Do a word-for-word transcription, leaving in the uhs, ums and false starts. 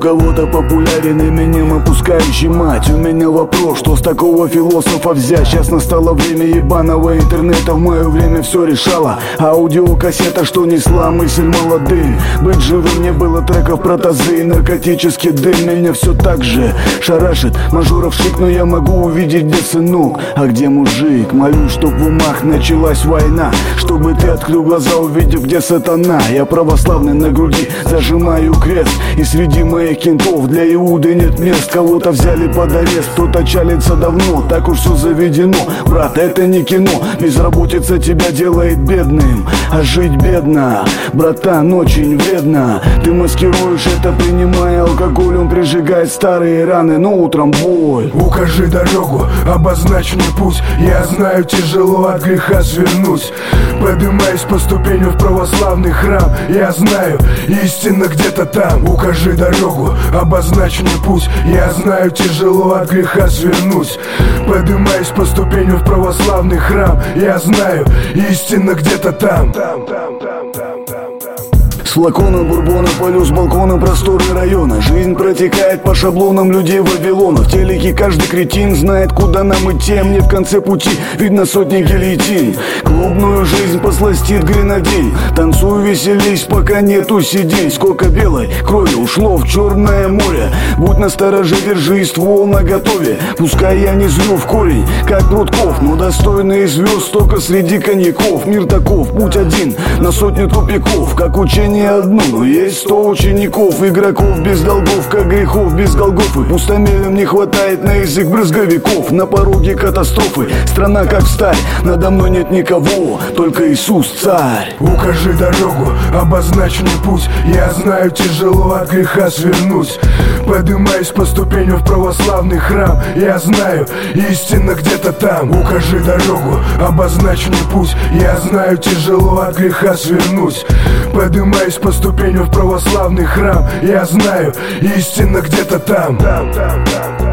кого-то популярен именем опускающий мать. У меня вопрос, что с такого философа взять? Сейчас настало время ебаного интернета, в мое время все решало. Аудиокассета, что несла мысль молодым. Быть живым не было треков про тазы и наркотический дым. Меня все так же шарашит мажоров шик, но я могу увидеть, где сынок, а где мужик. Молюсь, чтоб в умах началась война, чтобы ты открыл глаза, увидев, где сатана. Я православный на груди, зажимаю крест, и среди моих кентов для Иуды нет мест. Кого-то взяли под арест, кто-то чалится давно, так уж все заведено. Брат, это не кино, безработица тебя делает бедным, а жить бедно, братан, очень вредно. Ты маскируешь это, принимая алкоголь, он прижигает старые раны, но утром боль. Укажи дорогу, обозначь мне путь, я знаю, тяжело от греха свернуть. Поднимаюсь по ступеням в православный храм, я знаю, истина где-то там. Укажи дорогу, обозначь мне путь, я знаю, тяжело от греха свернуть. Поднимаюсь по ступеням в православный храм, я знаю, истина где-то там. Там, там, там, там, там. С флакона бурбона полю с балкона просторы района. Жизнь протекает по шаблонам людей Вавилона. В телеке каждый кретин знает, куда нам идти. Мне в конце пути видно сотни гильотин. Клубную жизнь посластит гренадин. Танцуй, веселись, пока нету сидень. Сколько белой крови ушло в Черное море. Будь настороже, держи ствол наготове. Пускай я не злю в корень, как Прутков, но достойные звезд только среди коньяков. Мир таков, путь один на сотню тупиков. Как учение одно, но есть сто учеников. Игроков без долгов, как грехов без Голгофы. Пустомелям не хватает на язык брызговиков. На пороге катастрофы, страна как сталь. Надо мной нет никого, только Иисус царь. Укажи дорогу, обозначь мне путь, я знаю, тяжело от греха свернуть. Поднимаюсь по ступеням в православный храм, я знаю, истина где-то там. Укажи дорогу, обозначь мне путь, я знаю, тяжело от греха свернуть. Поднимаюсь по ступеням в православный храм, я знаю, истина где-то там. Там, там, там, там.